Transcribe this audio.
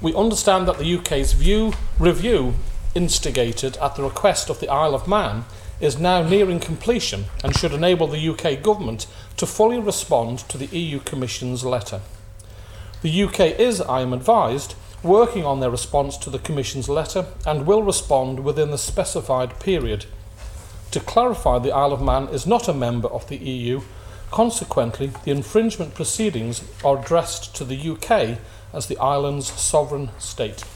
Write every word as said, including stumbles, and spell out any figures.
We understand that the U K's view, review, instigated at the request of the Isle of Man, is now nearing completion and should enable the U K Government to fully respond to the E U Commission's letter. The U K is, I am advised, working on their response to the Commission's letter and will respond within the specified period. To clarify, the Isle of Man is not a member of the E U. Consequently, the infringement proceedings are addressed to the U K as the island's sovereign state.